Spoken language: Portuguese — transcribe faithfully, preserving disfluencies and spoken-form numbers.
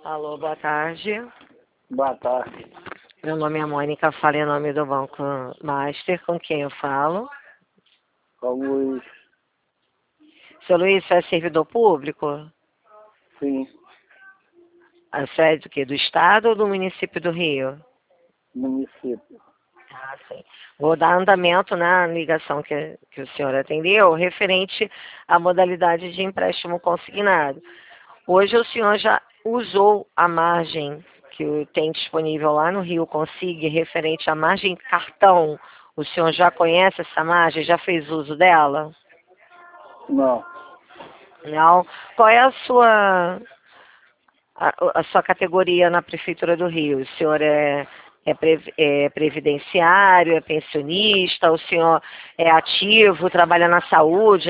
Alô, boa tarde. Boa tarde. Meu nome é Mônica, falo em nome do Banco Master, com quem eu falo? Com o Luiz. Seu Luiz, você é servidor público? Sim. A sede do quê? Do Estado ou do município do Rio? Município. Ah, sim. Vou dar andamento na ligação que, que o senhor atendeu, referente à modalidade de empréstimo consignado. Hoje o senhor já usou a margem que tem disponível lá no Rio Consig, referente à margem cartão. O senhor já conhece essa margem? Já fez uso dela? Não. Não? Qual é a sua, a, a sua categoria na Prefeitura do Rio? O senhor é, é, pre, é previdenciário, é pensionista? O senhor é ativo, trabalha na saúde?